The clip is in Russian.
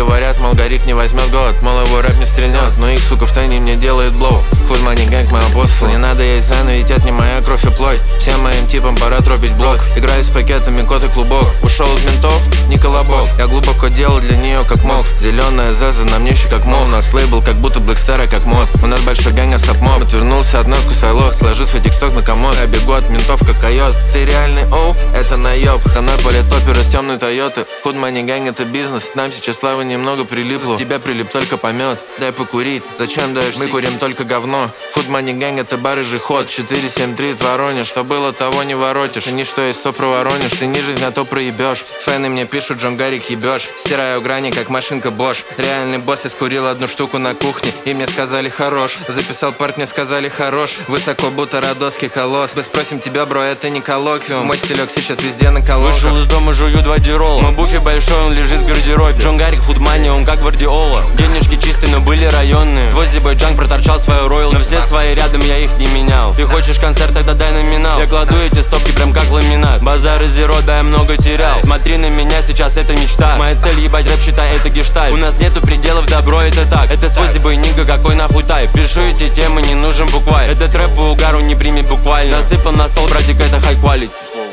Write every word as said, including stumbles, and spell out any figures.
говорят, мол, Гарик не возьмет год, мол, его рэп не стрельнет, но их, сука, в тайне мне делает блоу. Hood Money Gang, мой апостол. Не надо есть заново, ведь это не моя кровь и плоть. Всем моим типам пора тропить блок. Играю с пакетами, кот и клубок. Ушел от ментов, не колобок. Я глубоко делал для нее как мог. Зеленая заза на мне еще как мол. Нас лейбл как будто Blackstar, как мод. У нас большой гэнг, а сапмоб. Отвернулся от нас, кусай лох. Сложив фетиксток на комод. Я бегу от ментов, как койот. Ты реальный оу, это наеб. За мной полет топер из темной Тойоты. Hood Money Gang, это бизнес. Нам сейчас славы немного прилипло. Тебя прилип только помет. Дай покурить, зачем даешь? Мы курим только говно. Hood Money Gang, это бар и же ход. четыре семь три в Воронеж. Что было, того не воротишь. И ничто есть, то проворонишь. Ты не жизнь, а то проебешь. Фэны мне пишут, Джон Гарик ебешь. Стираю грани, как машинка Bosch. Реальный босс, я скурил одну штуку на кухне. И мне сказали хорош. Записал парт, мне сказали хорош. Высоко, будто родосский колосс. Мы спросим тебя, бро, это не коллоквиум. Мой стилек сейчас везде на колонках. Вышел из дома, жую два дирол. Мой буфе большой, он лежит в гардеробе. Джон Гарик, Hood Money, он как Гвардиола. Денежки чистые, но были районные. Свой Азербайджан проторчал свою ройл. Но все свои рядом, я их не менял. Ты хочешь концерт, тогда дай номинал. Я кладу эти стопки прям как ламинат. Базар из зеро, да я много терял. Смотри на меня, сейчас это мечта. Моя цель ебать рэп, считай, это гештальт. У нас нету пределов, добро, это так. Это свой зибойнига, какой нахуй тайп. Пишу эти темы, не нужен букварь. Этот рэп по угару не прими буквально. Насыпал на стол, братик, это high quality.